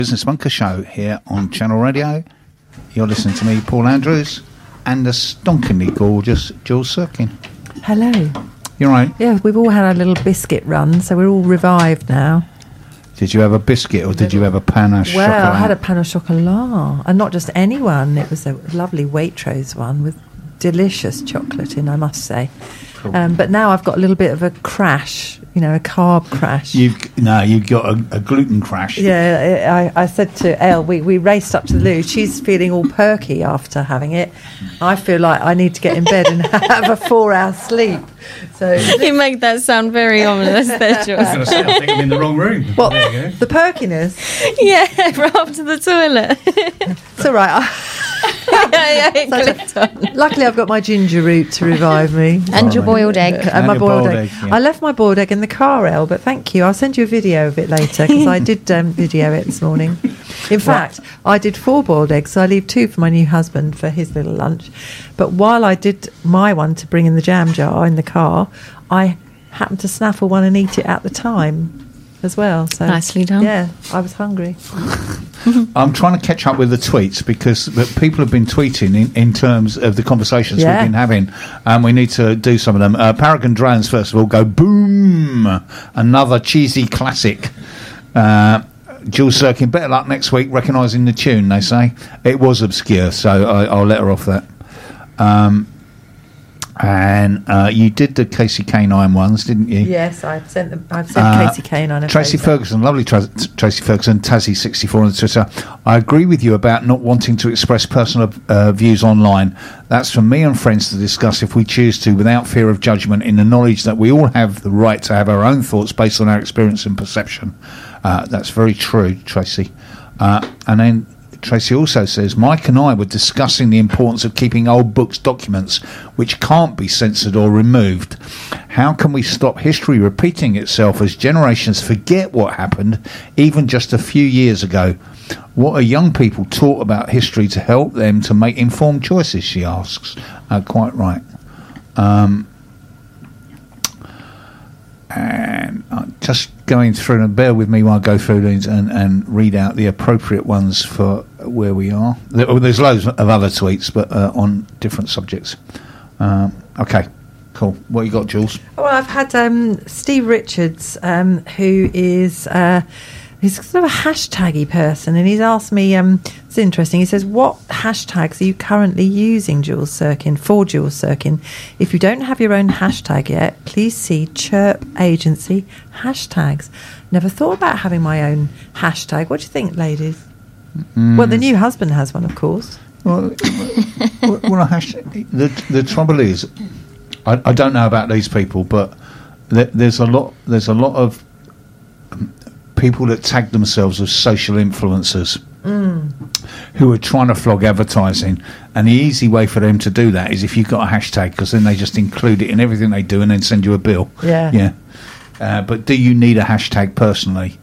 Business Bunker Show here on Channel Radio. You're listening to me, Paul Andrews, and the stonkingly gorgeous Jules Sirkin. Hello. You're right. Yeah, we've all had our little biscuit run, so we're all revived now. Did you have a biscuit or did you have a pan au chocolat? Well, I had a pan au chocolat, and not just any one. It was a lovely Waitrose one with delicious chocolate in, I must say. Cool. But now I've got a little bit of a crash, a carb crash. You've got a gluten crash. Yeah, I said to Elle, we raced up to the loo. She's feeling all perky after having it. I feel like I need to get in bed and have a 4-hour sleep. So you make that sound very ominous there, Jules. I think I'm in the wrong room. What? The perkiness? Yeah, right to the toilet. It's all right. Luckily, I've got my ginger root to revive me. And your boiled egg. And my boiled egg. Yeah. I left my boiled egg in the car, Elle, but thank you. I'll send you a video of it later, because I did video it this morning. In fact, I did 4 boiled eggs, so I leave 2 for my new husband for his little lunch. But while I did my one to bring in the jam jar in the car, I happened to snaffle one and eat it at the time as well. So nicely done. Yeah, I was hungry. I'm trying to catch up with the tweets because people have been tweeting in terms of the conversations we've been having, and we need to do some of them. Paragon Drones, first of all, go boom! Another cheesy classic. Jules Sirkin, better luck next week recognising the tune, they say. It was obscure, so I'll let her off that. And you did the Casey Canine ones, didn't you? Yes, I've sent Casey Canine. Tracy Ferguson, lovely Tracy Ferguson, Tassie64 on Twitter. I agree with you about not wanting to express personal views online. That's for me and friends to discuss if we choose to, without fear of judgment, in the knowledge that we all have the right to have our own thoughts based on our experience and perception. That's very true, Tracy. And then Tracy also says, Mike and I were discussing the importance of keeping old books documents which can't be censored or removed. How can we stop history repeating itself as generations forget what happened even just a few years ago? What are young people taught about history to help them to make informed choices, she asks. Quite right. And I'm just going through, and bear with me while I go through these and read out the appropriate ones for where we are. There's loads of other tweets, but on different subjects. Okay, cool. What you got, Jules? Well, I've had Steve Richards, who is he's sort of a hashtaggy person, and he's asked me, it's interesting, he says, what hashtags are you currently using, Jules Sirkin, for Jules Sirkin? If you don't have your own hashtag yet, please see Chirp Agency hashtags. Never thought about having my own hashtag. What do you think, ladies? Well, the new husband has one, of course. Well, a hashtag. The trouble is, I don't know about these people, but there's a lot of people that tag themselves as social influencers who are trying to flog advertising, and the easy way for them to do that is if you've got a hashtag, because then they just include it in everything they do and then send you a bill. Yeah. But do you need a hashtag personally?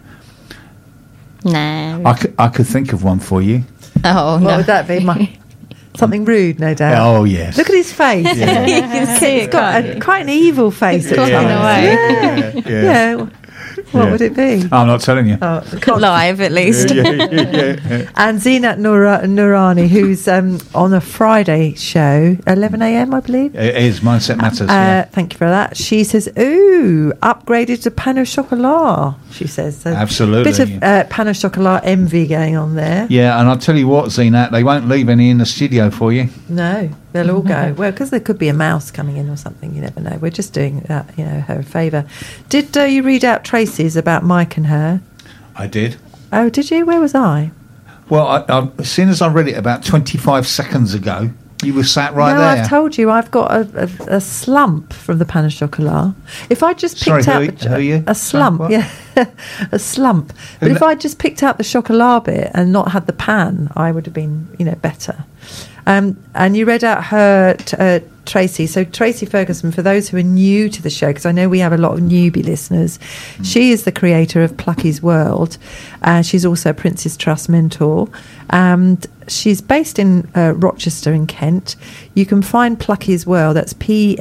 No. I could think of one for you. Oh, what would that be? Something rude, no doubt. Oh, yes. Look at his face. Yeah. You can see It's got quite an evil face at times. Yeah. What would it be? I'm not telling you. Live, at least. And Zinat Noorani, who's on a Friday show, 11 a.m, I believe. It is Mindset Matters. Thank you for that. She says, ooh, upgraded to pan au chocolat, she says. So absolutely. Bit of pan au chocolat envy going on there. Yeah, and I'll tell you what, Zinat, they won't leave any in the studio for you. No, they'll all go. Well, because there could be a mouse coming in or something, you never know. We're just doing that, her a favour. Did you read out Tracy's about Mike and her? I did. Oh, did you? Where was I? Well, as soon as I read it about 25 seconds ago, you were sat right there. No, I've told you, I've got a slump from the pan au chocolat. If I just picked out a slump, a slump. But if I just picked out the chocolat bit and not had the pan, I would have been, better. And you read out her Tracy. So Tracy Ferguson, for those who are new to the show, because I know we have a lot of newbie listeners, she is the creator of Plucky's World. She's also a Prince's Trust mentor. And she's based in Rochester in Kent. You can find Plucky's World, that's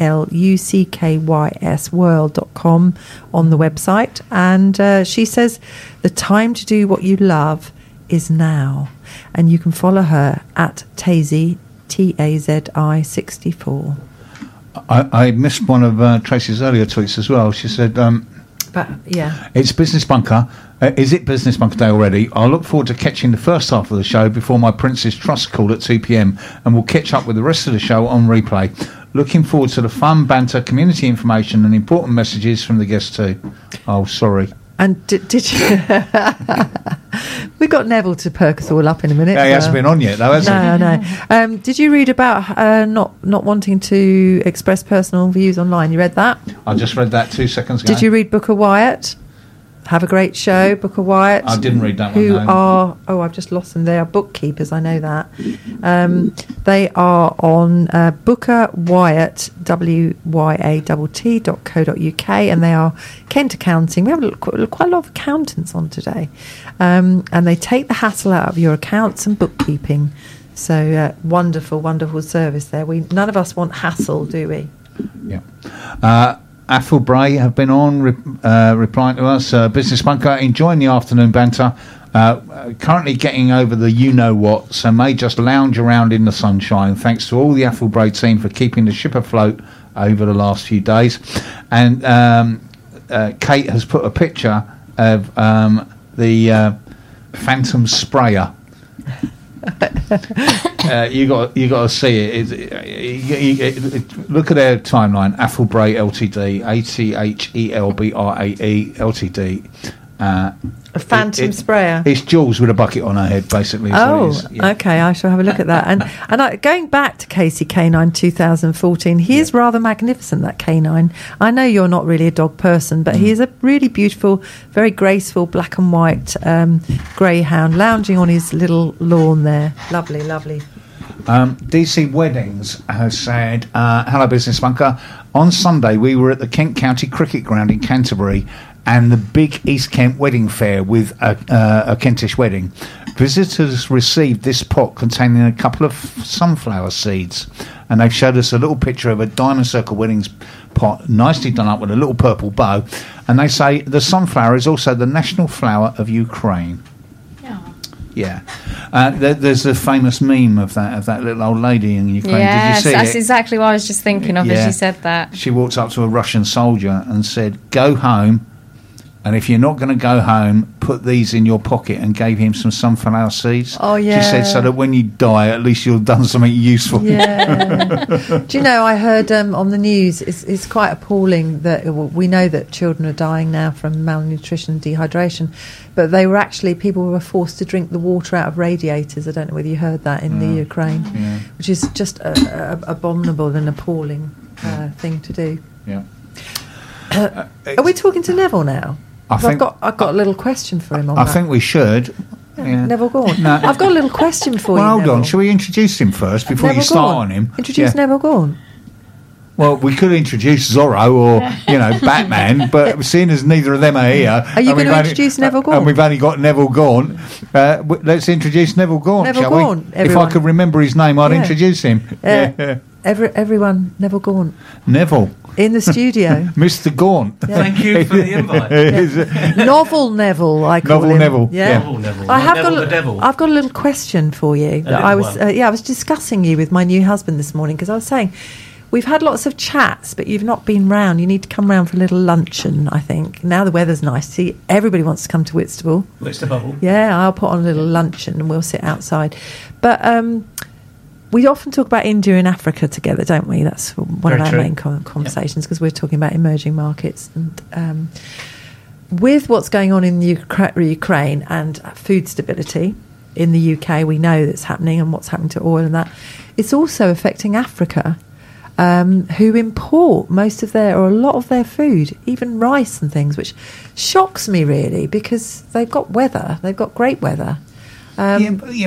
PLUCKYS world.com on the website. And she says, the time to do what you love is now. And you can follow her at Tazi, Tazi 64. I missed one of Tracy's earlier tweets as well. She said, it's Business Bunker. Is it Business Bunker Day already? I'll look forward to catching the first half of the show before my Prince's Trust call at 2 p.m. and we'll catch up with the rest of the show on replay. Looking forward to the fun, banter, community information and important messages from the guests too. Oh, sorry. And did you... We've got Neville to perk us all up in a minute. Yeah, he hasn't been on yet, though, has he? No. Did you read about not wanting to express personal views online? You read that? I just read that 2 seconds ago. Did you read Booker Wyatt? Have a great show, Booker Wyatt. I didn't read that one. I've just lost them. They are bookkeepers, I know that. They are on Booker Wyatt, WYATT.co.uk, and they are Kent Accounting. We have quite a lot of accountants on today. And they take the hassle out of your accounts and bookkeeping. So wonderful, wonderful service there. None of us want hassle, do we? Yeah. Athel Bray have been on replying to us. Business Bunker, enjoying the afternoon banter. Currently getting over the you-know-what, so may just lounge around in the sunshine. Thanks to all the Athel Bray team for keeping the ship afloat over the last few days. And Kate has put a picture of the Phantom Sprayer. You got to see it. Look at their timeline. Athelbrae Ltd, ATHELBRAE Ltd. A phantom sprayer. It's Jules with a bucket on her head, basically. Okay. I shall have a look at that. And going back to Casey Canine 2014, he is rather magnificent, that canine. I know you're not really a dog person, but he is a really beautiful, very graceful black and white greyhound lounging on his little lawn there. Lovely, lovely. DC Weddings has said, hello, Business Bunker. On Sunday, we were at the Kent County Cricket Ground in Canterbury and the big East Kent wedding fair with a Kentish wedding. Visitors received this pot containing a couple of sunflower seeds, and they've showed us a little picture of a diamond circle weddings pot, nicely done up with a little purple bow, and they say the sunflower is also the national flower of Ukraine. Yeah. There's a famous meme of that little old lady in Ukraine. Yes, did you see that's exactly what I was just thinking of as you said that. She walked up to a Russian soldier and said, "Go home, and if you're not going to go home, put these in your pocket," and gave him some sunflower seeds. Oh, yeah. She said, so that when you die, at least you've done something useful. Yeah. Do you know, I heard on the news, it's quite appalling that we know that children are dying now from malnutrition and dehydration, but people were forced to drink the water out of radiators. I don't know whether you heard that in the Ukraine, which is just abominable and appalling thing to do. Yeah. Are we talking to Neville now? I've got a little question for him on that. I think we should. Yeah. Neville Gaunt. No. I've got a little question for you, hold Neville. On. Shall we introduce him first before Neville you start Gaunt. on him? Introduce Neville Gaunt. Well, we could introduce Zorro or, Batman, but seeing as neither of them are here... Are you going to introduce Neville Gaunt? And we've only got Neville Gaunt. Let's introduce Neville Gaunt, shall we? Everyone. If I could remember his name, I'd introduce him. Everyone, Neville Gaunt. Neville. In the studio. Mr. Gaunt. Yeah. Thank you for the invite. Novel Neville, I call him. Neville. Yeah. Novel Neville. I've got a little question for you. I was discussing you with my new husband this morning because I was saying, we've had lots of chats, but you've not been round. You need to come round for a little luncheon, I think. Now the weather's nice. See, everybody wants to come to Whitstable. Whitstable. Yeah, I'll put on a little luncheon and we'll sit outside. But we often talk about India and Africa together, don't we? That's one of our main conversations because we're talking about emerging markets. And with what's going on in Ukraine and food stability in the UK, we know that's happening, and what's happening to oil and that, it's also affecting Africa, who import most of a lot of their food, even rice and things, which shocks me really because they've got great weather. But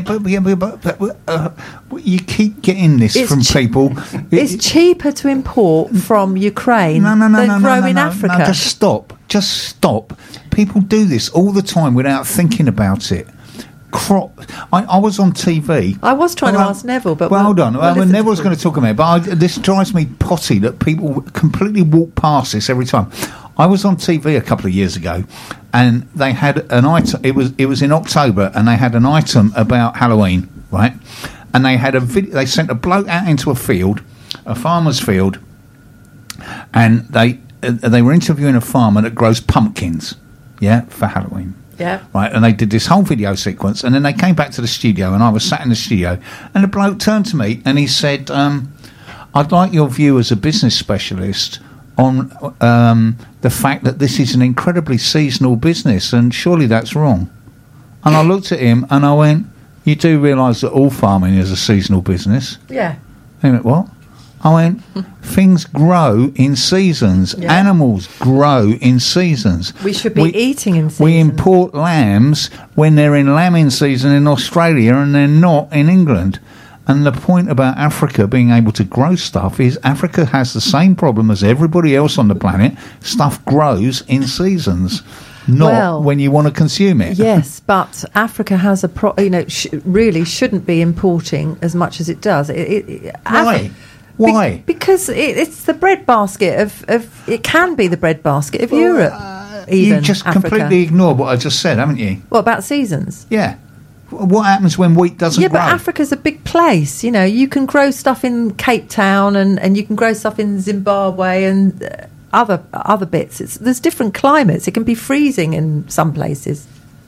you keep getting this from people. It's cheaper to import from Ukraine than grow in Africa. No, just stop. People do this all the time without thinking about it. I was on TV. I was trying to ask Neville, but hold on. Neville's going to talk about it, but this drives me potty that people completely walk past this every time. I was on TV a couple of years ago, and they had an item. It was in October, and they had an item about Halloween, right? And they had a video. They sent a bloke out into a field, a farmer's field, and they were interviewing a farmer that grows pumpkins, for Halloween. Yeah. Right, and they did this whole video sequence, and then they came back to the studio, and I was sat in the studio, and the bloke turned to me and he said, I'd like your view as a business specialist on the fact that this is an incredibly seasonal business, and surely that's wrong. And I looked at him and I went, you do realise that all farming is a seasonal business? Yeah. He went, what? I went, things grow in seasons. Yeah. Animals grow in seasons. We should be eating in season. We import lambs when they're in lambing season in Australia and they're not in England. And the point about Africa being able to grow stuff is Africa has the same problem as everybody else on the planet. Stuff grows in seasons, not when you want to consume it. Yes, but Africa has really shouldn't be importing as much as it does. Why? Why? Because it's the breadbasket of it can be the breadbasket of Europe. Even you just Africa. Completely ignore what I just said, haven't you? What about seasons? Yeah. What happens when wheat doesn't grow? Yeah, but Africa's a big place. You know, you can grow stuff in Cape Town and you can grow stuff in Zimbabwe and other bits. There's different climates. It can be freezing in some places.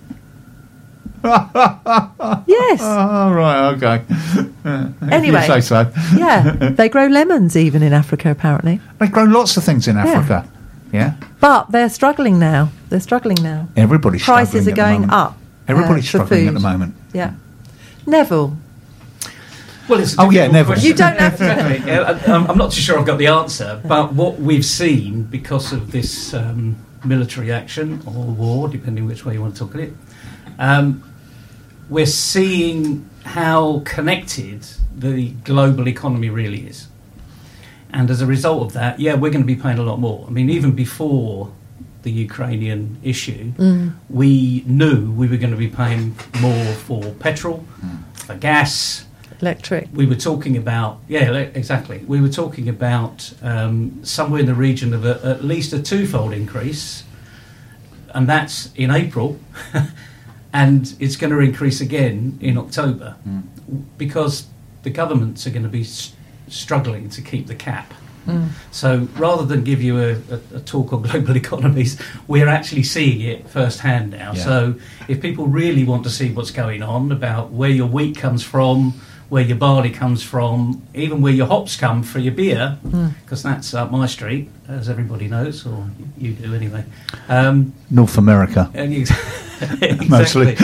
Yes. Oh, right, okay. Anyway. You say so. Yeah. They grow lemons even in Africa, apparently. They grow lots of things in Africa. Yeah. But they're struggling now. Everybody's Prices struggling. are going up. Everybody's struggling at the moment. Yeah. Neville. Well, it's a Neville. Question. You don't have to. I'm not too sure I've got the answer, but what we've seen because of this military action or war, depending which way you want to look at it, we're seeing how connected the global economy really is. And as a result of that, we're going to be paying a lot more. I mean, even before the Ukrainian issue, we knew we were going to be paying more for petrol, for gas, electric. We were talking about, exactly. We were talking about somewhere in the region of at least a twofold increase, and that's in April, and it's going to increase again in October, because the governments are going to be struggling to keep the cap. So rather than give you a talk on global economies, we're actually seeing it firsthand now. Yeah. So if people really want to see what's going on about where your wheat comes from, where your barley comes from, even where your hops come for your beer, because that's up my street, as everybody knows, or you do anyway. North America. Exactly. Mostly.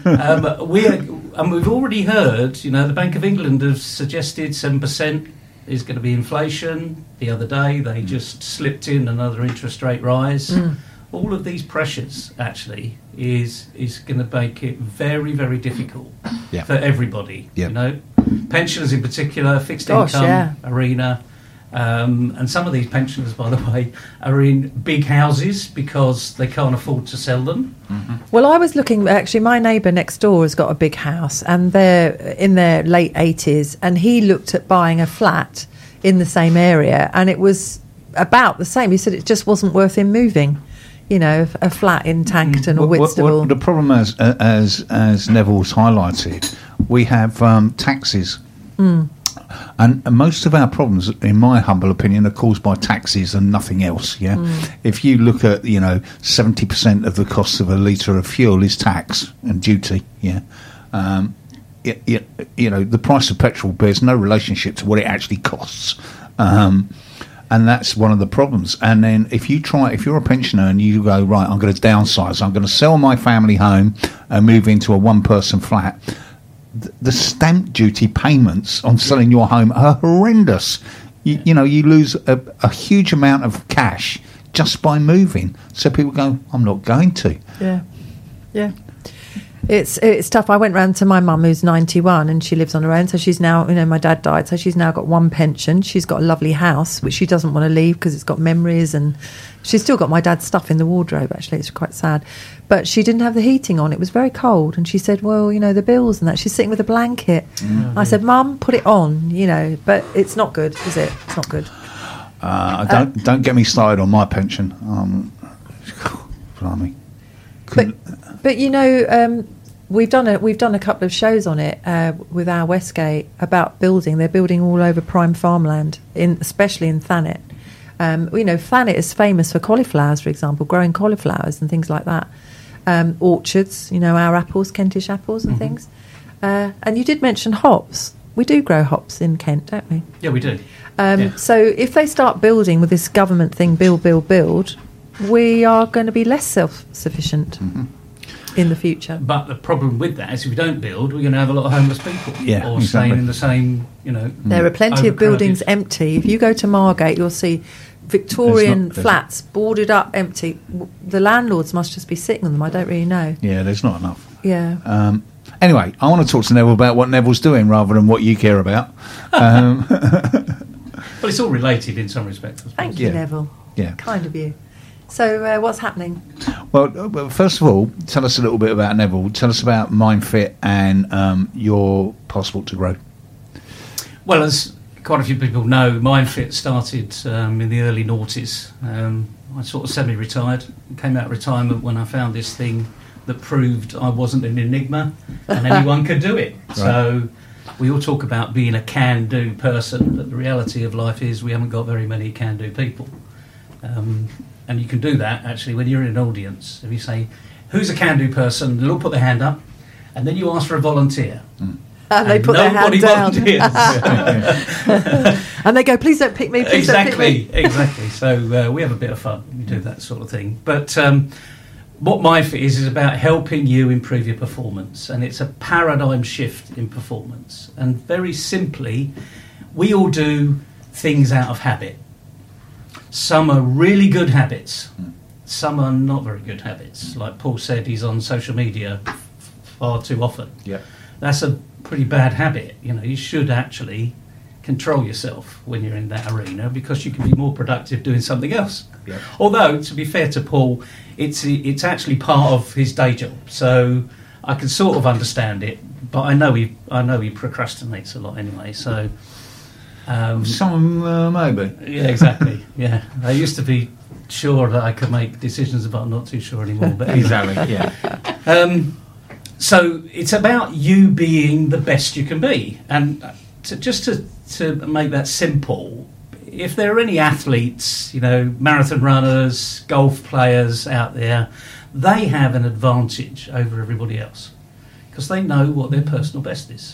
We've already heard, the Bank of England have suggested 7% is going to be inflation. The other day they just slipped in another interest rate rise. All of these pressures actually is going to make it very, very difficult for everybody. Pensioners in particular, fixed income arena, and some of these pensioners, by the way, are in big houses because they can't afford to sell them. Well, I was looking, actually my neighbour next door has got a big house and they're in their late 80s, and he looked at buying a flat in the same area and it was about the same. He said it just wasn't worth him moving. A flat in Tankton or Whitstable. The problem, as Neville's highlighted, we have taxes. And most of our problems, in my humble opinion, are caused by taxes and nothing else. If you look at 70% of the cost of a litre of fuel is tax and duty. The price of petrol bears no relationship to what it actually costs. And that's one of the problems. And then if you're a pensioner and you go, right, I'm going to downsize, I'm going to sell my family home and move into a one-person flat, the stamp duty payments on selling your home are horrendous. You lose a huge amount of cash just by moving. So people go, I'm not going to. Yeah. It's tough. I went round to my mum who's 91 and she lives on her own. So she's now, my dad died, so she's now got one pension. She's got a lovely house which she doesn't want to leave because it's got memories, and she's still got my dad's stuff in the wardrobe. Actually, it's quite sad. But she didn't have the heating on. It was very cold, and she said, "Well, the bills and that." She's sitting with a blanket. I said, "Mum, put it on." But it's not good, is it? It's not good. Don't get me started on my pension. Blimey. But we've done a couple of shows on it with our Westgate about building. They're building all over prime farmland, especially in Thanet. Thanet is famous for cauliflowers, for example, growing cauliflowers and things like that. Orchards, our apples, Kentish apples and things. And you did mention hops. We do grow hops in Kent, don't we? Yeah, we do. So if they start building with this government thing, build, we are going to be less self-sufficient in the future. But the problem with that is if we don't build, we're going to have a lot of homeless people. Yeah, or staying in the same, There are plenty of buildings empty. If you go to Margate, you'll see Victorian flats boarded up, empty. The landlords must just be sitting on them. I don't really know. Yeah, there's not enough. Yeah. Anyway, I want to talk to Neville about what Neville's doing rather than what you care about. Well, it's all related in some respects. Thank you, Neville. Yeah. Kind of you. So, what's happening? Well, first of all, tell us a little bit about Neville. Tell us about MindFit and your Passport to Grow. Well, as quite a few people know, MindFit started in the early noughties. I sort of semi-retired, came out of retirement when I found this thing that proved I wasn't an enigma and anyone could do it. Right. So we all talk about being a can-do person, but the reality of life is we haven't got very many can-do people. And you can do that, actually, when you're in an audience. If you say, who's a can-do person, they'll all put their hand up, and then you ask for a volunteer. And they put their hand down. And they go, please don't pick me, please don't pick me. Exactly. So we have a bit of fun when we do that sort of thing. But what MindFit is about helping you improve your performance. And it's a paradigm shift in performance. And very simply, we all do things out of habit. Some are really good habits. Some are not very good habits. Like Paul said, he's on social media far too often. Yeah. That's a pretty bad habit. You should actually control yourself when you're in that arena because you can be more productive doing something else. Yeah. Although, to be fair to Paul, it's actually part of his day job. So I can sort of understand it, but I know he procrastinates a lot anyway. So some maybe. Yeah, exactly. Yeah, I used to be sure that I could make decisions, but I'm not too sure anymore. But exactly. Yeah. So it's about you being the best you can be, and to make that simple, if there are any athletes, marathon runners, golf players out there, they have an advantage over everybody else because they know what their personal best is.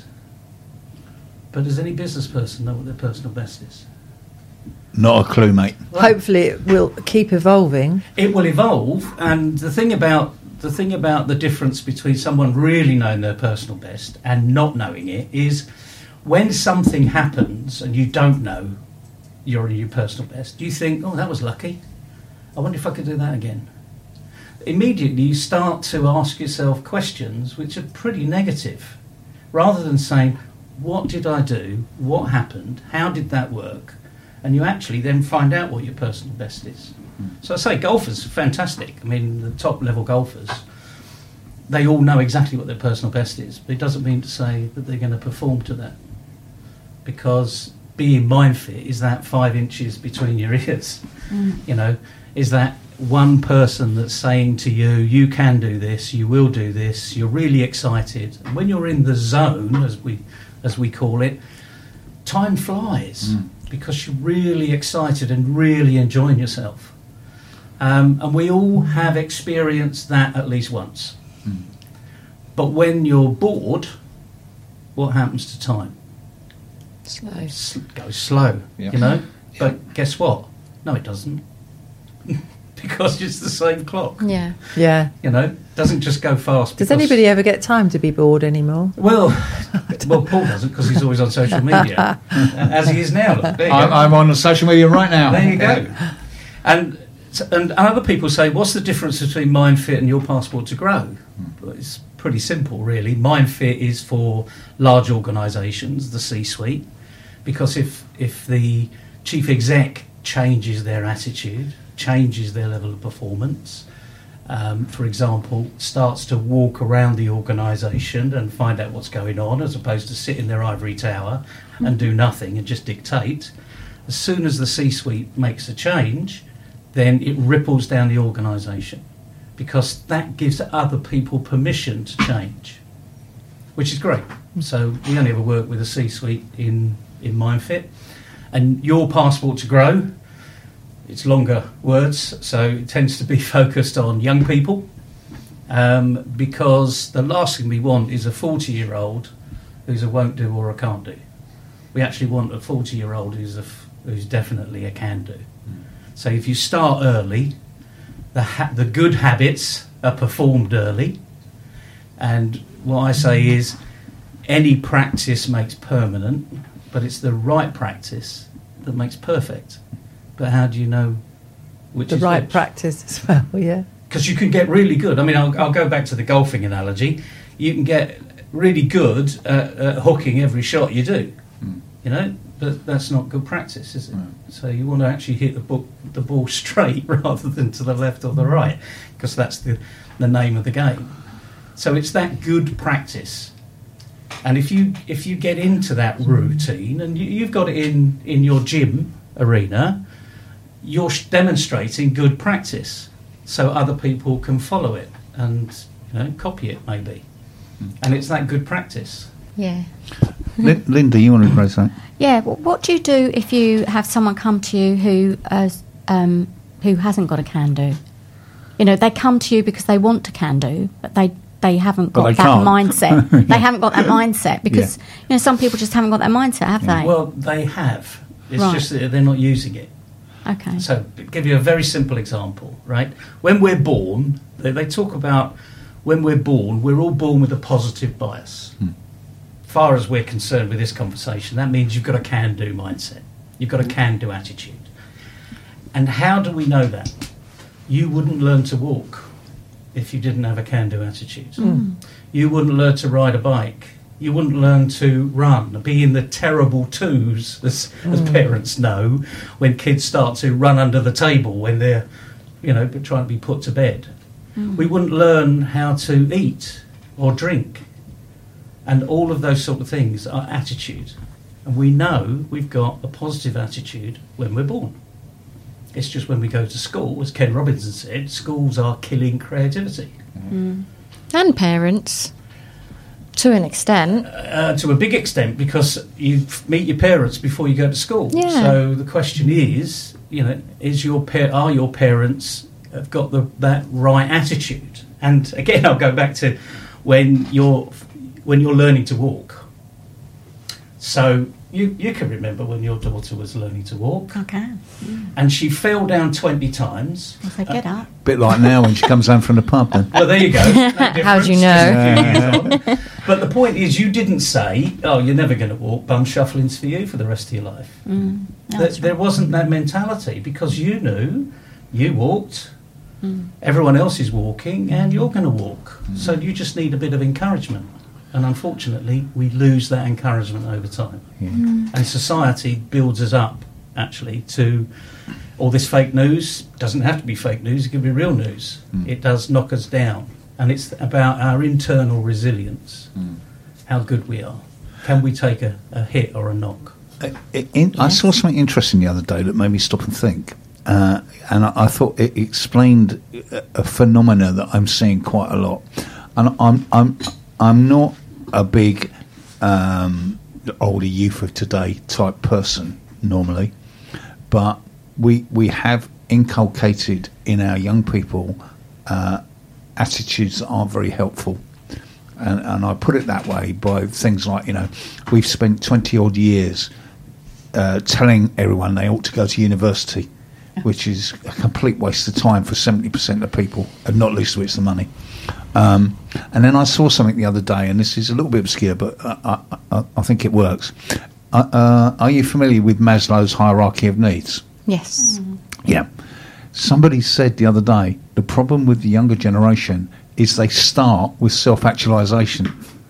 But does any business person know what their personal best is? Not a clue, mate. Well, hopefully it will keep evolving. It will evolve, and the thing about the difference between someone really knowing their personal best and not knowing it is when something happens and you don't know your personal best, you think, oh, that was lucky. I wonder if I could do that again. Immediately you start to ask yourself questions which are pretty negative, rather than saying, what did I do? What happened? How did that work? And you actually then find out what your personal best is. So I say golfers are fantastic. I mean, the top level golfers, they all know exactly what their personal best is, but it doesn't mean to say that they're going to perform to that. Because being MindFit is that 5 inches between your ears. Is that one person that's saying to you, you can do this, you will do this, you're really excited. And when you're in the zone, as we call it, time flies because you're really excited and really enjoying yourself. And we all have experienced that at least once. But when you're bored, what happens to time? Slow. Goes slow, But guess what? No, it doesn't. Because it's the same clock. Yeah. Doesn't just go fast. Does anybody ever get time to be bored anymore? Well, Paul doesn't because he's always on social media, as he is now. Look, I'm on social media right now. There you go. And other people say, what's the difference between MindFit and your Passport to Grow? Well, it's pretty simple, really. MindFit is for large organisations, the C-suite, because if the chief exec changes their attitude, changes their level of performance, for example, starts to walk around the organisation and find out what's going on as opposed to sit in their ivory tower and do nothing and just dictate, as soon as the C-suite makes a change, then it ripples down the organisation, because that gives other people permission to change, which is great. So we only ever work with a C-suite in MindFit, and your passport to grow, it's longer words, so it tends to be focused on young people, because the last thing we want is a 40-year-old who's a won't do or a can't do. We actually want a 40-year-old who's definitely a can do. So if you start early, the good habits are performed early, and what I say is any practice makes permanent, but it's the right practice that makes perfect. But how do you know which is the right which? Practice as well? Yeah, because you can get really good. I mean, I'll go back to the golfing analogy. You can get really good at hooking every shot you do, you know, but that's not good practice, is it? No. So you want to actually hit the ball straight rather than to the left or the right, because that's the name of the game. So it's that good practice. And if you get into that routine, and you've got it in your gym arena, you're demonstrating good practice, so other people can follow it and, you know, copy it maybe. And it's that good practice. Yeah. Linda, you want to raise that? Yeah. Well, what do you do if you have someone come to you who hasn't got a can do? You know, they come to you because they want to can do, but they haven't got that mindset. Yeah. They haven't got that mindset because, you know, some people just haven't got that mindset, have they? Well, they have. It's just that they're not using it. Okay. So, to give you a very simple example, right? When we're born, they talk about when we're born, we're all born with a positive bias. Far as we're concerned with this conversation, that means you've got a can-do mindset. You've got a can-do attitude. And how do we know that? You wouldn't learn to walk if you didn't have a can-do attitude. You wouldn't learn to ride a bike. You wouldn't learn to run, be in the terrible twos, as parents know, when kids start to run under the table when they're, you know, trying to be put to bed. We wouldn't learn how to eat or drink. And all of those sort of things are attitude. And we know we've got a positive attitude when we're born. It's just when we go to school, as Ken Robinson said, schools are killing creativity. And parents. To an extent. To a big extent, because you meet your parents before you go to school. Yeah. So the question is, you know, are your parents have got that right attitude? And again, I'll go back to when you're learning to walk. So you can remember when your daughter was learning to walk. I can. And she fell down 20 times. I said, get up. Bit like now when she comes home from the pub then. Well, there you go. How do you know? But the point is, you didn't say, oh, you're never going to walk, bum shuffling's for you for the rest of your life. There wasn't that mentality, because you knew you walked, everyone else is walking, and you're going to walk. So you just need a bit of encouragement. And unfortunately, we lose that encouragement over time. And society builds us up, actually, to all this fake news. Doesn't have to be fake news, it can be real news. It does knock us down. And it's about our internal resilience, how good we are. Can we take a hit or a knock? I saw something interesting the other day that made me stop and think. And I thought it explained a phenomena that I'm seeing quite a lot. And I'm not a big older youth of today type person normally, but we have inculcated in our young people attitudes that aren't very helpful, and I put it that way by things like, you know, we've spent 20 odd years telling everyone they ought to go to university, which is a complete waste of time for 70% of people, and not least of which the money. And then I saw something the other day, and this is a little bit obscure, but I think it works. Are you familiar with Maslow's hierarchy of needs? Yes. Yeah. Somebody said the other day, the problem with the younger generation is they start with self-actualization.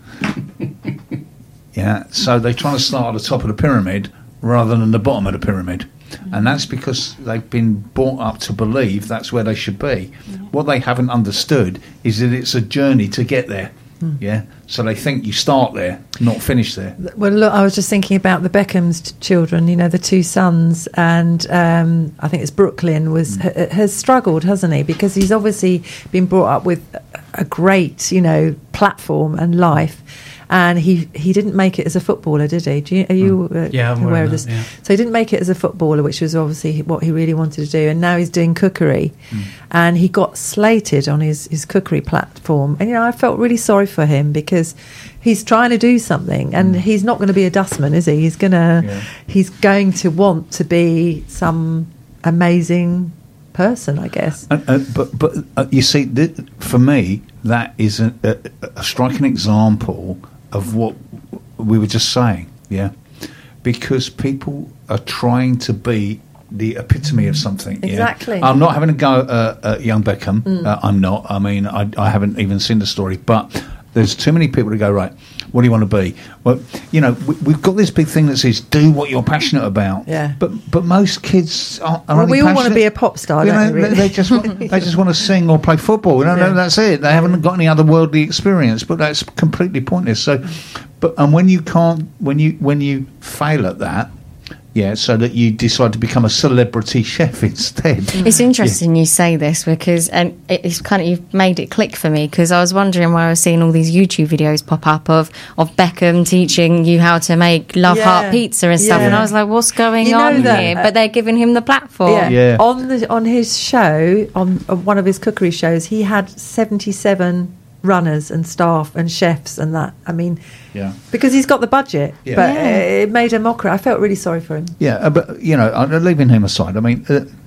Yeah, so they're trying to start at the top of the pyramid rather than the bottom of the pyramid. And that's because they've been brought up to believe that's where they should be. What they haven't understood is that it's a journey to get there. Yeah, so they think you start there, not finish there. Well, look, I was just thinking about the Beckham's children, the 2 sons, and I think it's Brooklyn has struggled, hasn't he? Because he's obviously been brought up with a great, platform and life. And he didn't make it as a footballer, did he? Are you aware of this? Yeah. So he didn't make it as a footballer, which was obviously what he really wanted to do. And now he's doing cookery. And he got slated on his cookery platform. And, I felt really sorry for him because he's trying to do something. And he's not going to be a dustman, is he? He's going to want to be some amazing person, I guess. But you see, for me, that is a striking example of what we were just saying, because people are trying to be the epitome of something. Exactly. I'm not having a go at young Beckham. I'm not. I mean, I haven't even seen the story, but there's too many people who go, right, what do you want to be? Well, we've got this big thing that says do what you're passionate about. Yeah. But most kids aren't well, we all want to be a pop star, don't we? Really? They just want to sing or play football. That's it. They haven't got any other worldly experience, but that's completely pointless. So, and when you fail at that. Yeah, so that you decide to become a celebrity chef instead. It's interesting you say this because it's kind of you've made it click for me because I was wondering why I was seeing all these YouTube videos pop up of Beckham teaching you how to make Love Heart pizza and stuff, and I was like, what's going on here? But they're giving him the platform. Yeah. On his show, on one of his cookery shows, he had 77 runners and staff and chefs and that. I mean, because he's got the budget, but it made a mockery. I felt really sorry for him. Yeah, but leaving him aside, I mean,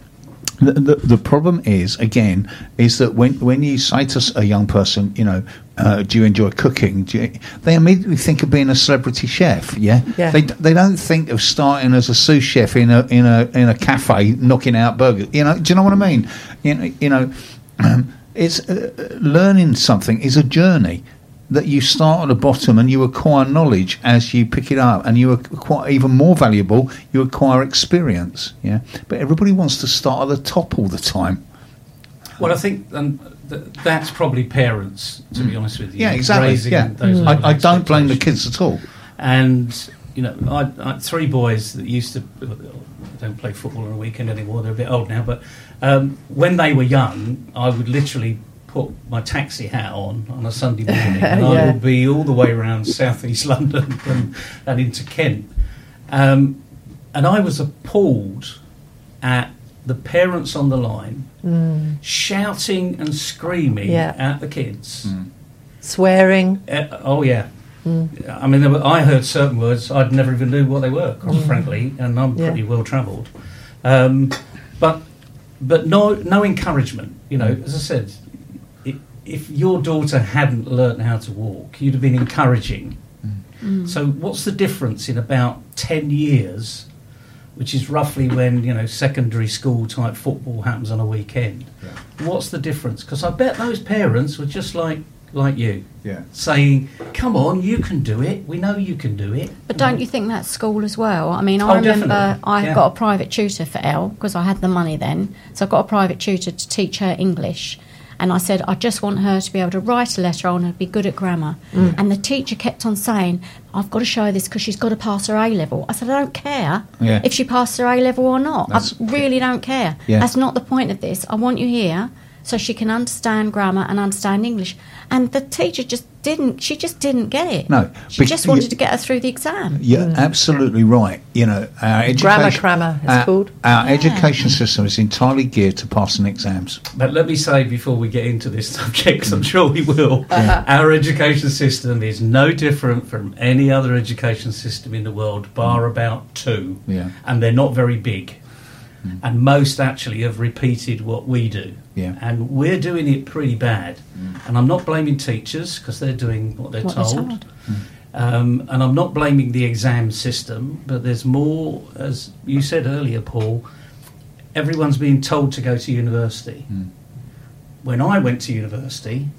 the problem is that when you say to a young person, do you enjoy cooking? They immediately think of being a celebrity chef. Yeah. They don't think of starting as a sous chef in a cafe knocking out burgers. Do you know what I mean? It's learning something is a journey that you start at the bottom and you acquire knowledge as you pick it up, and you acquire even more valuable. You acquire experience. Yeah, but everybody wants to start at the top all the time. Well, I think that's probably parents, to be honest with you. Yeah, exactly. I don't blame the kids at all. And I had 3 boys that used to. Don't play football on a weekend anymore. They're a bit old now, but when they were young, I would literally put my taxi hat on a Sunday morning, and I would be all the way around southeast London and into Kent, and I was appalled at the parents on the line shouting and screaming at the kids, swearing. I mean, I heard certain words I'd never even knew what they were, frankly, and I'm pretty well travelled. But no encouragement. As I said, if your daughter hadn't learnt how to walk, you'd have been encouraging. So what's the difference in about 10 years, which is roughly when secondary school type football happens on a weekend? What's the difference? Because I bet those parents were just like you, saying, come on, you can do it, we know you can do it. But don't you think that's school as well? I mean, I remember definitely. I got a private tutor for Elle because I had the money then, so I got a private tutor to teach her English, and I said I just want her to be able to write a letter on and be good at grammar. And the teacher kept on saying, I've got to show her this because she's got to pass her A-level. I said, I don't care if she passes her A-level or not. I really don't care. That's not the point of this. I want you here so she can understand grammar and understand English. And the teacher just didn't get it. No. She just wanted to get her through the exam. You're absolutely right. Our education... Grammar, it's called. Our education system is entirely geared to passing exams. But let me say, before we get into this subject, because I'm sure we will, our education system is no different from any other education system in the world, bar about 2. Yeah. And they're not very big. And most actually have repeated what we do. And we're doing it pretty bad. And I'm not blaming teachers because they're doing what they're told. And I'm not blaming the exam system, but there's more, as you said earlier, Paul, everyone's being told to go to university. When I went to university...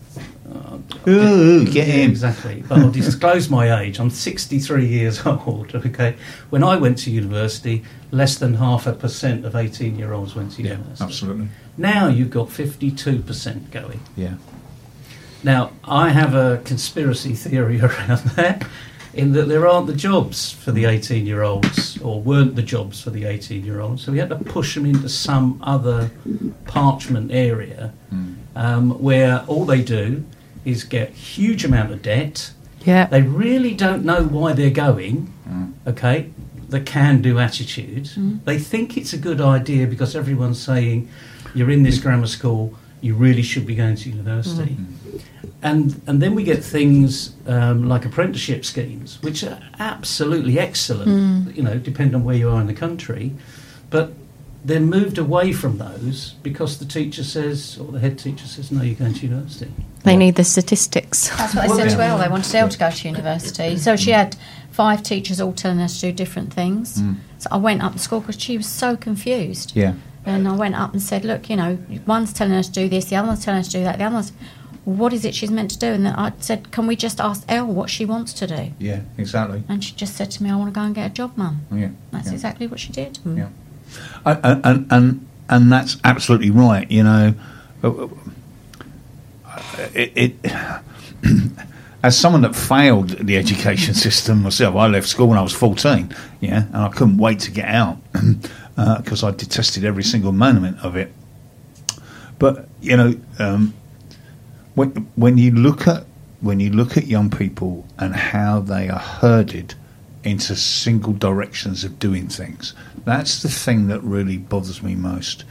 get in. Exactly. But I'll disclose my age. I'm 63 years old, okay? When I went to university, less than 0.5% of 18-year-olds went to university. Absolutely. Now you've got 52% going. Yeah. Now, I have a conspiracy theory around that, in that there aren't the jobs for the 18-year-olds, or weren't the jobs for the 18-year-olds, so we had to push them into some other parchment area where all they do is get huge amount of debt. Yeah. They really don't know why they're going, okay? The can-do attitude. They think it's a good idea because everyone's saying, you're in this grammar school, you really should be going to university. And then we get things like apprenticeship schemes, which are absolutely excellent, you know, depending on where you are in the country. But they're moved away from those because the teacher says, or the head teacher says, no, you're going to university. They need the statistics. That's what they said to Elle. They wanted Elle to go to university. So she had 5 teachers all telling her to do different things. So I went up to school because she was so confused. Yeah. And I went up and said, look, you know, one's telling her to do this, the other one's telling her to do that, the other one's, well, what is it she's meant to do? And I said, can we just ask Elle what she wants to do? Yeah, exactly. And she just said to me, I want to go and get a job, Mum. Yeah. That's exactly what she did. Yeah. And that's absolutely right, you know. As someone that failed the education system myself, I left school when I was 14, yeah, and I couldn't wait to get out because I detested every single moment of it. But you know, when you look at young people and how they are herded into single directions of doing things, that's the thing that really bothers me most.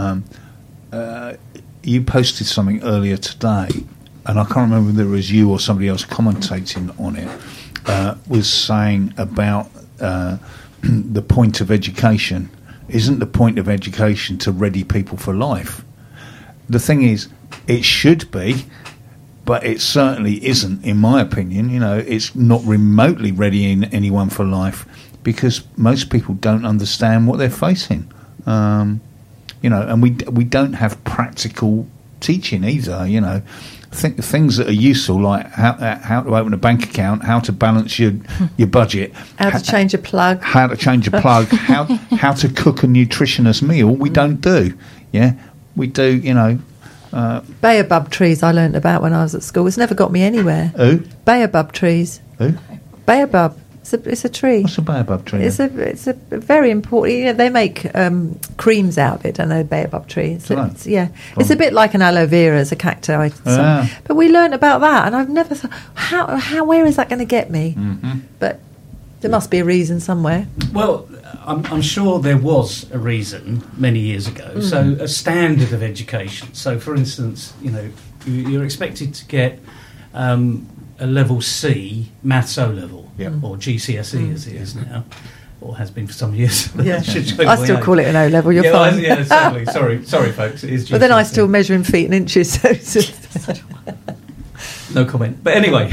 You posted something earlier today, and I can't remember whether it was you or somebody else commentating on it, was saying about the point of education. Isn't the point of education to ready people for life? The thing is, it should be, but it certainly isn't, in my opinion. You know, it's not remotely readying anyone for life because most people don't understand what they're facing. You know, and we don't have practical teaching either. You know, things that are useful, like how to open a bank account, how to balance your budget, how to change a plug, how to cook a nutritious meal. We don't do. Yeah, we do. You know. Baobab trees I learnt about when I was at school. It's never got me anywhere. Who? Baobab trees. Who? Baobab. It's a tree. What's a baobab tree? It's a very important. You know, they make creams out of it. I know baobab tree. It's a bit like an aloe vera as a cacti. But we learnt about that, and I've never thought where is that going to get me? But there must be a reason somewhere. Well, I'm sure there was a reason many years ago. So a standard of education. So, for instance, you know, you're expected to get a level C maths O level, or GCSE as it is now, or has been for some years. Yeah. I still call it an O level. You're fine. Yeah, exactly. Sorry, folks. It is GCSE. But then I still measure in feet and inches. So no comment. But anyway,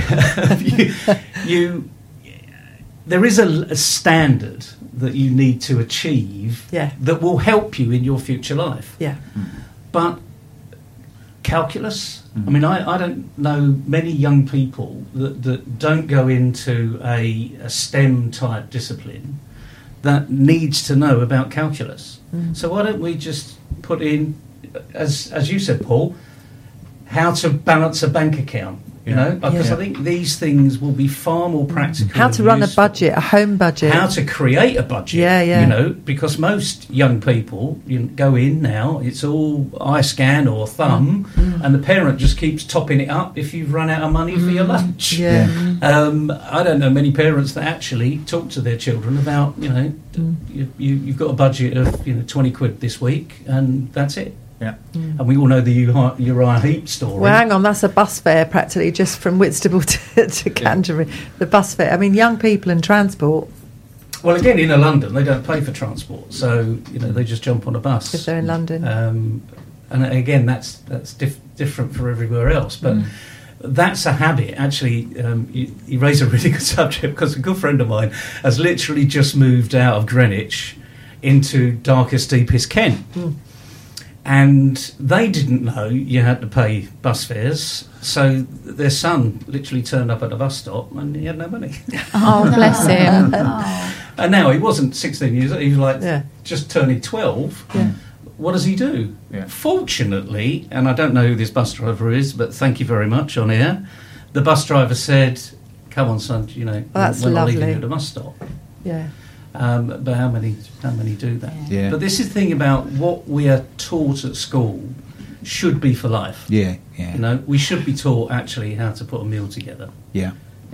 there is a standard that you need to achieve that will help you in your future life. Yeah. But calculus, I mean, I don't know many young people that don't go into a STEM type discipline that needs to know about calculus. So why don't we just put in, as you said, Paul, how to balance a bank account? You know, because I think these things will be far more practical. How to run a budget, a home budget. How to create a budget. You know, because most young people go in now, it's all iScan or thumb, and the parent just keeps topping it up if you've run out of money for your lunch. I don't know many parents that actually talk to their children about, you know, you've got a budget of 20 quid this week, and that's it. Yeah, and we all know the Uriah Heep story. Well, hang on, that's a bus fare practically just from Whitstable to Canterbury. The bus fare. I mean, young people and transport. Well, again, in London, they don't pay for transport, so they just jump on a bus if they're in London. And again, that's different for everywhere else, but. That's a habit. Actually, you raise a really good subject because a good friend of mine has literally just moved out of Greenwich into darkest, deepest Kent. And they didn't know you had to pay bus fares, so their son literally turned up at the bus stop and he had no money. Oh, bless him. And now he wasn't 16 years old, he was just turning 12. what does he do? Fortunately, and I don't know who this bus driver is, but thank you very much on air, the bus driver said, come on, son, that's when lovely. I leave you at the bus stop. Yeah. But how many do that? Yeah. But this is the thing about what we are taught at school should be for life. Yeah. We should be taught actually how to put a meal together. Yeah.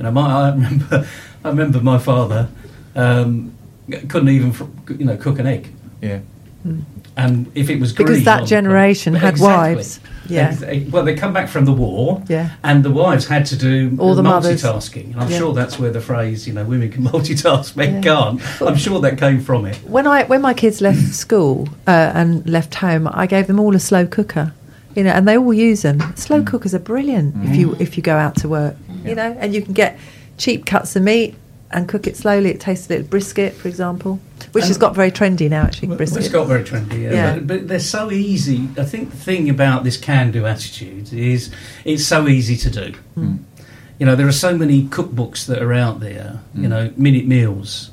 I remember my father couldn't even cook an egg. Yeah. And if it was because that generation had wives. Yeah. Well, they come back from the war. Yeah. And the wives had to do all the multitasking. And I'm sure that's where the phrase, women can multitask, men can't. I'm sure that came from it. When my kids left school and left home, I gave them all a slow cooker. And they all use them. Slow cookers are brilliant if you go out to work. And you can get cheap cuts of meat and cook it slowly. It tastes a little brisket, for example, which has got very trendy now, actually, brisket. It's got very trendy, yeah. But they're so easy. I think the thing about this can-do attitude is it's so easy to do. There are so many cookbooks that are out there, minute meals.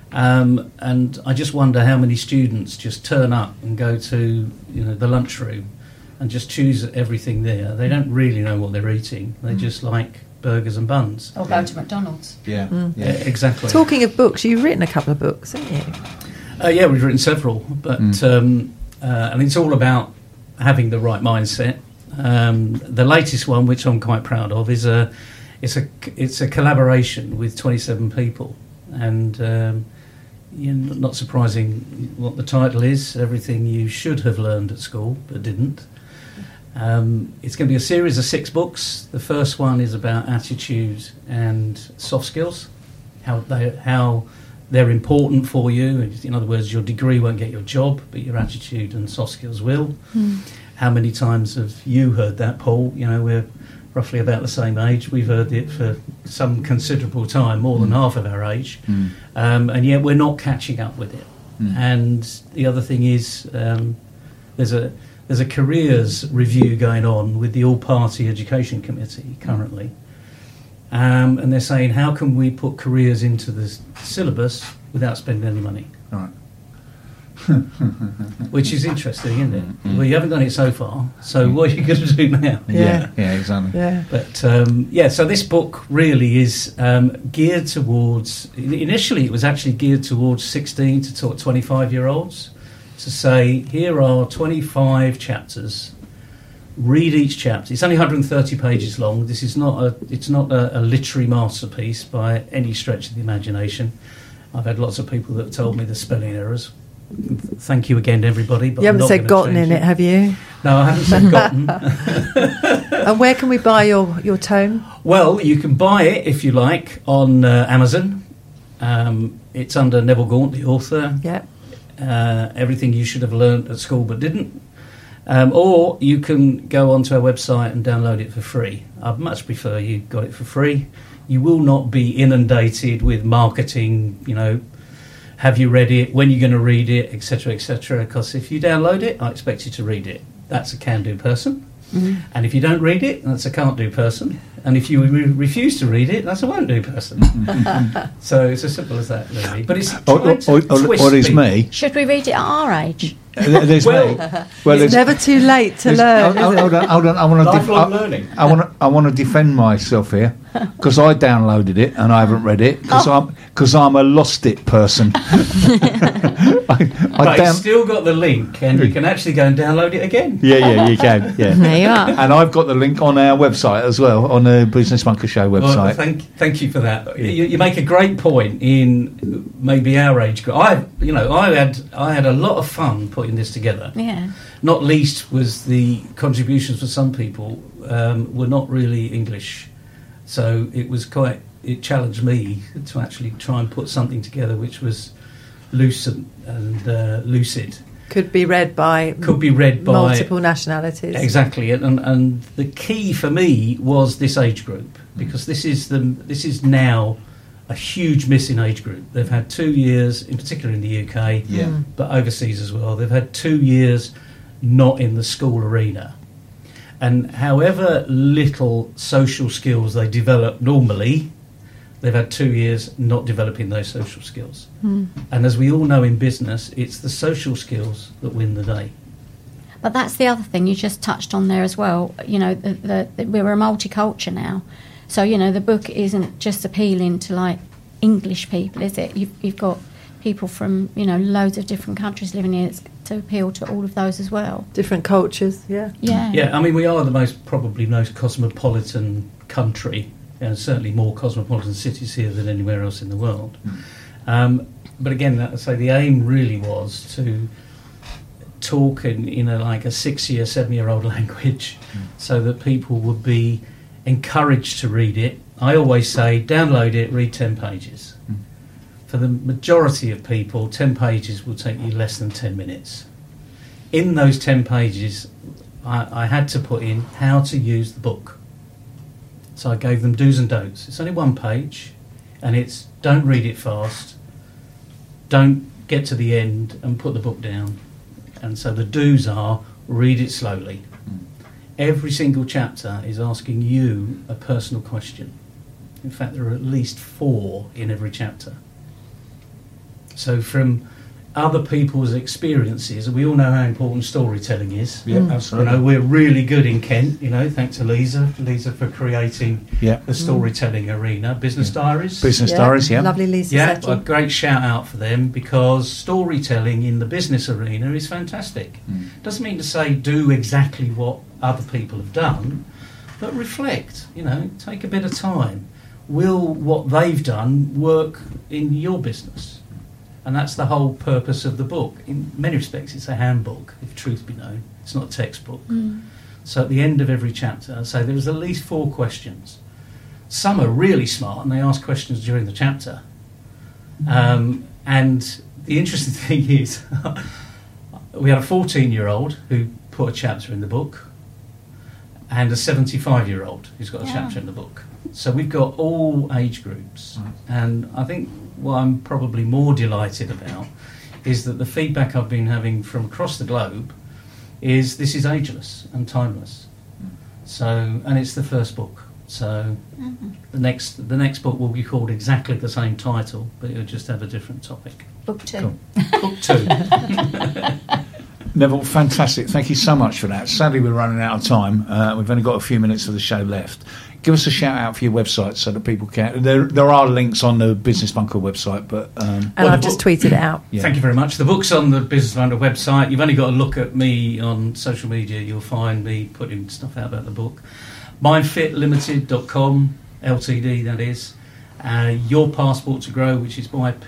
And I just wonder how many students just turn up and go to, the lunchroom and just choose everything there. They don't really know what they're eating. They just like burgers and buns. Or go to McDonald's. Yeah, exactly. Talking of books, you've written a couple of books, haven't you? Yeah, we've written several, but and it's all about having the right mindset. The latest one, which I'm quite proud of, is it's a collaboration with 27 people, and not surprising what the title is. Everything you should have learned at school but didn't. It's going to be a series of 6 books. The first one is about attitude and soft skills, how they're important for you. In other words, your degree won't get your job, but your attitude and soft skills will. How many times have you heard that, Paul? We're roughly about the same age. We've heard it for some considerable time, more than half of our age, and yet we're not catching up with it. And the other thing is there's a careers review going on with the All-Party Education Committee currently. And they're saying, how can we put careers into the syllabus without spending any money? Right. Which is interesting, isn't it? Well, you haven't done it so far, so what are you going to do now? Yeah, exactly. Yeah. But, so this book really is geared towards... Initially, it was actually geared towards 16 to 25-year-olds, to say, here are 25 chapters. Read each chapter. It's only 130 pages long. This is not a literary masterpiece by any stretch of the imagination. I've had lots of people that have told me the spelling errors. Thank you again, everybody. But you haven't said gotten in it, have you? No, I haven't said gotten. And where can we buy your tome? Well, you can buy it, if you like, on Amazon. It's under Neville Gaunt, the author. Yeah. Everything you should have learned at school but didn't. Or you can go onto our website and download it for free. I'd much prefer you got it for free. You will not be inundated with marketing, have you read it, when you're going to read it, etc., etc. Because if you download it, I expect you to read it. That's a can-do person. And if you don't read it, that's a can't-do person. And if you refuse to read it, that's a won't-do person. So it's as simple as that, really. But it's or is me. Should we read it at our age? There's me. Well, it's never too late to learn. Hold on. I want to defend myself here because I downloaded it and I haven't read it because I'm a lost it person. But it's still got the link, and you can actually go and download it again. Yeah, you can. Yeah, there you are. And I've got the link on our website as well, on the Business Bunker Show website. Well, thank you for that. You make a great point in maybe our age group. I had a lot of fun putting this together. Yeah. Not least was the contributions for some people were not really English, so it challenged me to actually try and put something together which was lucid and lucid. Could be read by multiple nationalities. Exactly, and the key for me was this age group, because this is now a huge missing age group. They've had 2 years, in particular in the UK, but overseas as well. They've had 2 years not in the school arena. And however little social skills they develop normally, they've had 2 years not developing those social skills. And as we all know in business, it's the social skills that win the day. But that's the other thing you just touched on there as well. You know, we're a multicultural now. So, you know, the book isn't just appealing to, like, English people, is it? You've got people from, you know, loads of different countries living here to appeal to all of those as well. Different cultures, yeah. Yeah, I mean, we are the probably most cosmopolitan country, and certainly more cosmopolitan cities here than anywhere else in the world. But again, I say the aim really was to talk in a 6-year, 7-year-old language, so that people would be encouraged to read it. I always say, download it, read 10 pages. For the majority of people, 10 pages will take you less than 10 minutes. In those 10 pages, I had to put in how to use the book. So I gave them do's and don'ts. It's only one page, and it's don't read it fast, don't get to the end and put the book down. And so the do's are read it slowly. Every single chapter is asking you a personal question. In fact, there are at least 4 in every chapter. So from other people's experiences, we all know how important storytelling is. Yeah, absolutely. You know, we're really good in Kent, you know, thanks to Lisa for creating the storytelling arena. Business Diaries. Business Diaries, yeah. Lovely Lisa. Yeah, a great shout out for them, because storytelling in the business arena is fantastic. Doesn't mean to say do exactly what other people have done, but reflect, you know, take a bit of time. Will what they've done work in your business? And that's the whole purpose of the book. In many respects, it's a handbook, if truth be known. It's not a textbook. So at the end of every chapter, I say there's at least 4 questions. Some are really smart, and they ask questions during the chapter. And the interesting thing is, we had a 14-year-old who put a chapter in the book, and a 75-year-old who's got a chapter in the book. So we've got all age groups. And I think what I'm probably more delighted about is that the feedback I've been having from across the globe is this is ageless and timeless. So, and it's the first book. So the next book will be called exactly the same title, but it'll just have a different topic. Book 2. Cool. Book 2. Neville, fantastic. Thank you so much for that. Sadly, we're running out of time. We've only got a few minutes of the show left. Give us a shout out for your website so that people can. There are links on the Business Bunker website, but and I've just tweeted it out. Yeah. Thank you very much. The book's on the Business Bunker website. You've only got to look at me on social media. You'll find me putting stuff out about the book. MindFitLimited.com, Ltd. That is. Your Passport to Grow, which is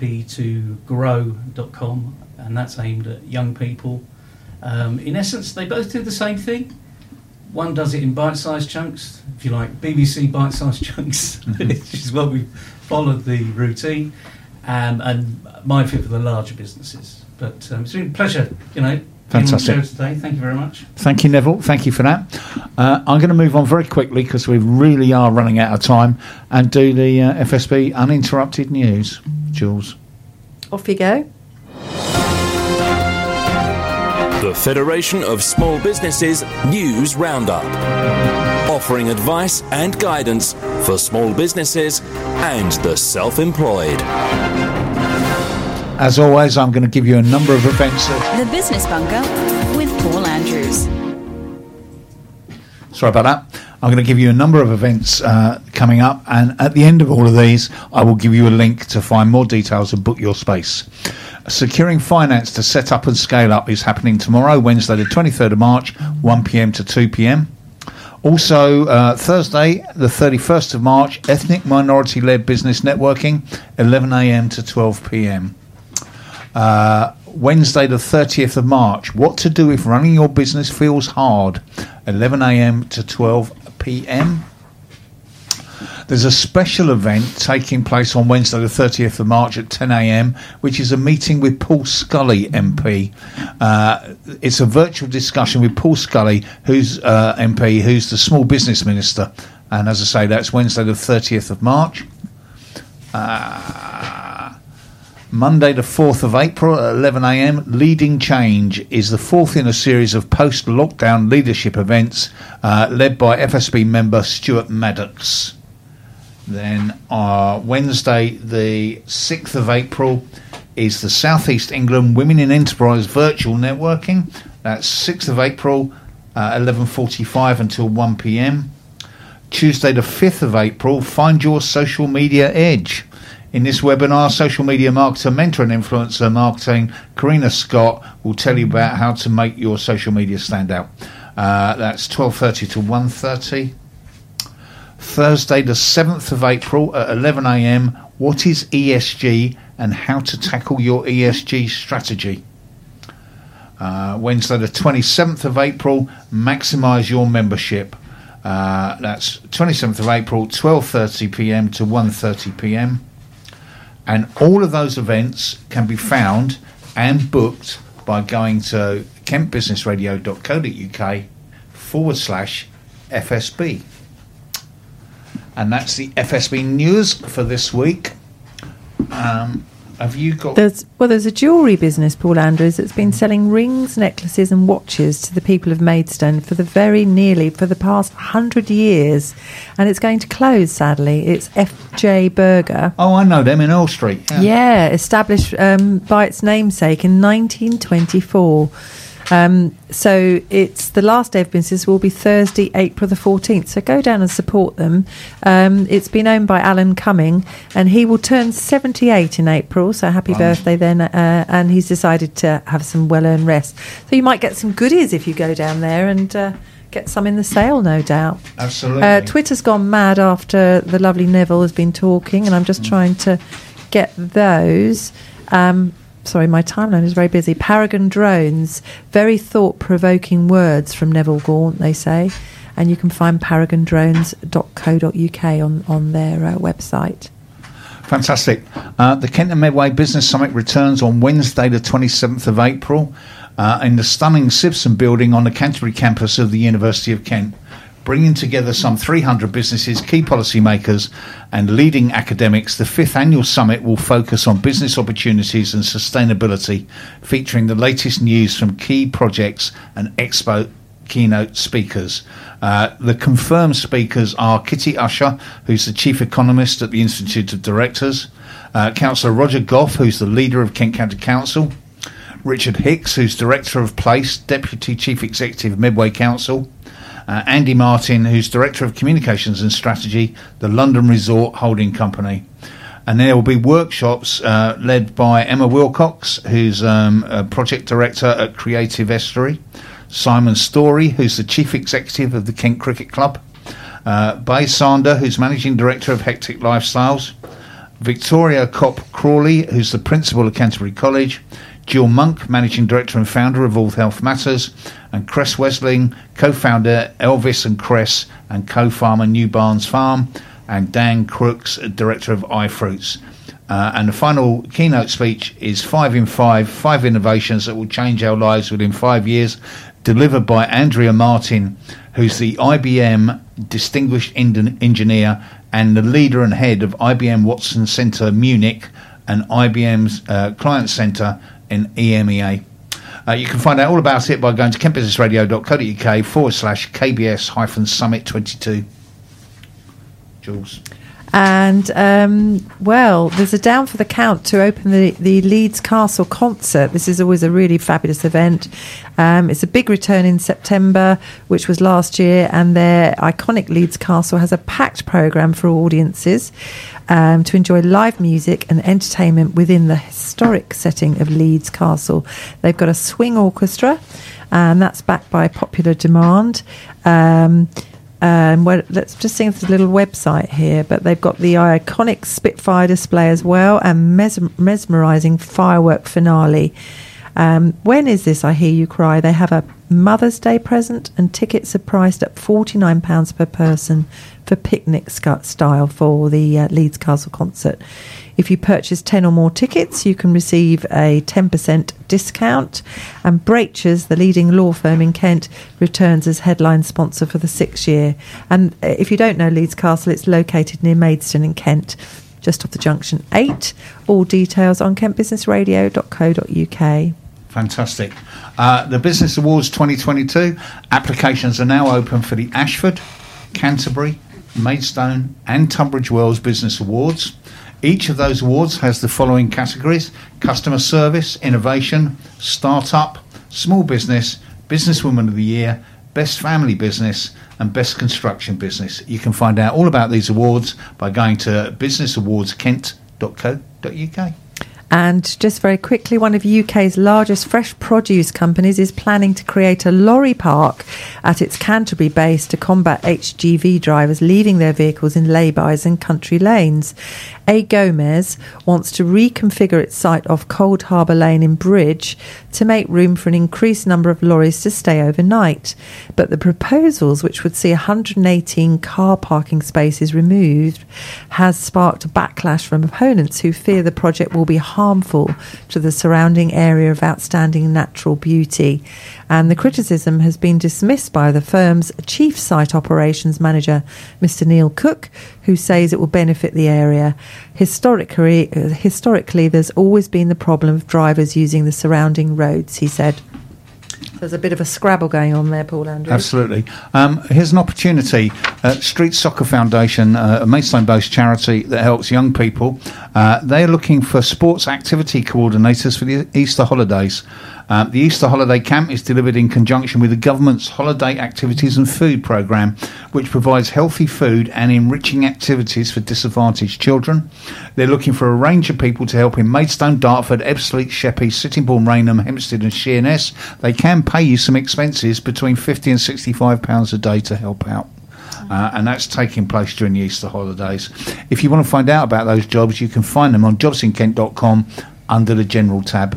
myp2grow.com, and that's aimed at young people. In essence, they both do the same thing. One does it in bite-sized chunks, if you like, BBC bite-sized chunks, which is what we followed the routine, and MindFit for the larger businesses. But it's been a pleasure, you know, fantastic. being on the show today. Thank you very much. Thank you, Neville. Thank you for that. I'm going to move on very quickly because we really are running out of time and do the FSB uninterrupted news. Jules. Off you go. The Federation of Small Businesses News Roundup, offering advice and guidance for small businesses and the self-employed. As always, I'm going to give you a number of events. The Business Bunker with Paul Andrews. Sorry about that. I'm going to give you a number of events coming up, and at the end of all of these, I will give you a link to find more details and book your space. Securing finance to set up and scale up is happening tomorrow, Wednesday the 23rd of March, 1 p.m. to 2 p.m. Also, Thursday the 31st of March, ethnic minority-led business networking, 11 a.m. to 12 p.m. Wednesday the 30th of March, what to do if running your business feels hard, 11 a.m. to 12 p.m. There's a special event taking place on Wednesday the 30th of March at 10 a.m, which is a meeting with Paul Scully MP. It's a virtual discussion with Paul Scully, who's MP, who's the Small Business Minister. And as I say, that's Wednesday the 30th of March. Monday the 4th of April at 11 a.m, Leading Change is the fourth in a series of post-lockdown leadership events led by FSB member Stuart Maddox. Then Wednesday the 6th of April is the South East England Women in Enterprise Virtual Networking, That's 6th of April, 11:45 until 1 p.m. Tuesday the 5th of April, Find Your Social Media Edge. In this webinar, social media marketer, mentor and influencer marketing, Karina Scott will tell you about how to make your social media stand out. That's 12:30 to 1:30. Thursday the 7th of April at 11 a.m, what is ESG and how to tackle your ESG strategy. Wednesday the 27th of April, maximise your membership. That's 27th of April, 12:30 p.m. to 1:30 p.m. And all of those events can be found and booked by going to kentbusinessradio.co.uk/FSB. And that's the FSB news for this week. Have you got... There's a jewellery business, Paul Andrews, that's been selling rings, necklaces and watches to the people of Maidstone for the past 100 years. And it's going to close, sadly. It's FJ Berger. Oh, I know them in Earl Street. Yeah, established by its namesake in 1924. So it's the last day of business will be Thursday, April the 14th. So go down and support them. It's been owned by Alan Cumming, and he will turn 78 in April. So happy birthday then. And he's decided to have some well-earned rest. So you might get some goodies if you go down there and get some in the sale, no doubt. Absolutely. Twitter's gone mad after the lovely Neville has been talking, and I'm just trying to get those. Sorry, my timeline is very busy. Paragon Drones, very thought-provoking words from Neville Gaunt, they say. And you can find paragondrones.co.uk on their website. Fantastic. The Kent and Medway Business Summit returns on Wednesday the 27th of April in the stunning Sibson building on the Canterbury campus of the University of Kent, bringing together some 300 businesses, key policymakers and leading academics. The 5th annual summit will focus on business opportunities and sustainability, featuring the latest news from key projects and expo keynote speakers. The confirmed speakers are Kitty Usher, who's the Chief Economist at the Institute of Directors, Councillor Roger Goff, who's the leader of Kent County Council, Richard Hicks, who's Director of Place, Deputy Chief Executive, Medway Council, Andy Martin, who's Director of Communications and Strategy, the London Resort Holding Company. And there will be workshops led by Emma Wilcox, who's a Project Director at Creative Estuary, Simon Story, who's the Chief Executive of the Kent Cricket Club, Bay Sander, who's Managing Director of Hectic Lifestyles, Victoria Kopp-Crawley, who's the Principal of Canterbury College, Jill Monk, Managing Director and Founder of All Health Matters, and Cress Wesling, Co-Founder Elvis and Cress and Co-Farmer New Barns Farm, and Dan Crooks, Director of iFruits. And the final keynote speech is 5 in 5 innovations that will change our lives within 5 years, delivered by Andrea Martin, who's the IBM Distinguished Engineer and the leader and head of IBM Watson Centre Munich and IBM's Client Centre in EMEA. You can find out all about it by going to kentbusinessradio.co.uk/KBS-Summit22. Jules. And, there's a Down for the Count to open the Leeds Castle concert. This is always a really fabulous event. It's a big return in September, which was last year, and their iconic Leeds Castle has a packed programme for audiences to enjoy live music and entertainment within the historic setting of Leeds Castle. They've got a swing orchestra, and that's backed by popular demand. Let's just see if there's a little website here, but they've got the iconic Spitfire display as well, and mesmerising firework finale. When is this, I hear you cry? They have a Mother's Day present, and tickets are priced at £49 per person for picnic style for the Leeds Castle concert. If you purchase 10 or more tickets, you can receive a 10% discount. And Brachers, the leading law firm in Kent, returns as headline sponsor for the 6th year. And if you don't know Leeds Castle, it's located near Maidstone in Kent, just off the junction 8. All details on kentbusinessradio.co.uk. Fantastic. The Business Awards 2022, applications are now open for the Ashford, Canterbury, Maidstone and Tunbridge Wells Business Awards. Each of those awards has the following categories: customer service, innovation, startup, small business, Businesswoman of the Year, Best Family Business and Best Construction Business. You can find out all about these awards by going to businessawards.kent.co.uk. And just very quickly, one of UK's largest fresh produce companies is planning to create a lorry park at its Canterbury base to combat HGV drivers leaving their vehicles in laybys and country lanes. A. Gomez wants to reconfigure its site off Cold Harbour Lane in Bridge to make room for an increased number of lorries to stay overnight. But the proposals, which would see 118 car parking spaces removed, has sparked a backlash from opponents who fear the project will be harmful to the surrounding area of outstanding natural beauty. And the criticism has been dismissed by the firm's chief site operations manager, Mr. Neil Cook, who says it will benefit the area. Historically, there's always been the problem of drivers using the surrounding roads, he said. There's a bit of a scrabble going on there, Paul Andrews. Absolutely. Here's an opportunity. Street Soccer Foundation, a Maidstone-based charity that helps young people. They're looking for sports activity coordinators for the Easter holidays. The Easter holiday camp is delivered in conjunction with the government's holiday activities and food programme, which provides healthy food and enriching activities for disadvantaged children. They're looking for a range of people to help in Maidstone, Dartford, Ebbsfleet, Sheppey, Sittingbourne, Rainham, Hempstead and Sheerness. They can pay you some expenses between £50 and £65 a day to help out. And that's taking place during the Easter holidays. If you want to find out about those jobs, you can find them on jobsinkent.com under the General tab.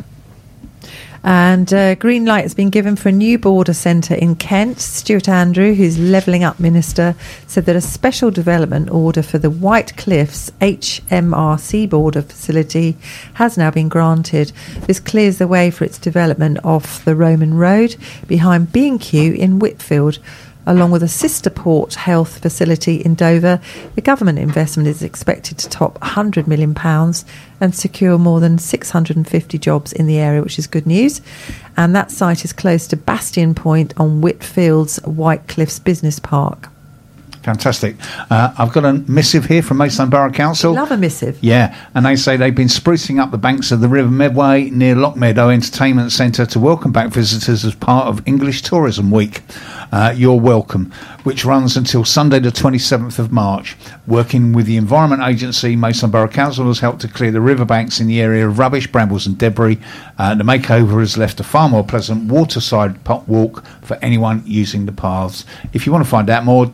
And green light has been given for a new border centre in Kent. Stuart Andrew, who's Levelling Up Minister, said that a special development order for the White Cliffs HMRC border facility has now been granted. This clears the way for its development off the Roman Road behind B&Q in Whitfield. Along with a sister port health facility in Dover, the government investment is expected to top £100 million and secure more than 650 jobs in the area, which is good news. And that site is close to Bastion Point on Whitfield's White Cliffs Business Park. Fantastic. I've got a missive here from Maidstone Borough Council. Love a missive. Yeah, and they say they've been sprucing up the banks of the River Medway near Lockmeadow Entertainment Centre to welcome back visitors as part of English Tourism Week. You're Welcome, which runs until Sunday the 27th of March. Working with the Environment Agency, Maidstone Borough Council has helped to clear the riverbanks in the area of rubbish, brambles and debris. The makeover has left a far more pleasant waterside walk for anyone using the paths. If you want to find out more,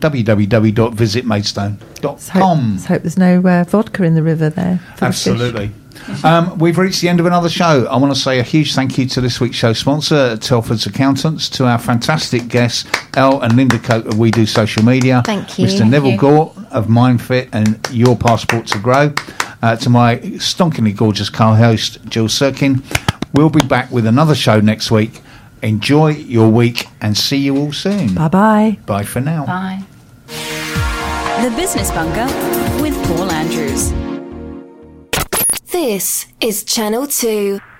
www.visitmaidstone.com. Let's hope there's no vodka in the river there. Absolutely. We've reached the end of another show. I want to say a huge thank you to this week's show sponsor, Telford's Accountants, to our fantastic guests, Elle and Linda Coate of We Do Social Media. Thank you. Mr. Neville Gore of MindFit and Your Passport to Grow. To my stonkingly gorgeous co-host, Jill Sirkin. We'll be back with another show next week. Enjoy your week and see you all soon. Bye-bye. Bye for now. Bye. The Business Bunker with Paul Andrews. This is Channel 2.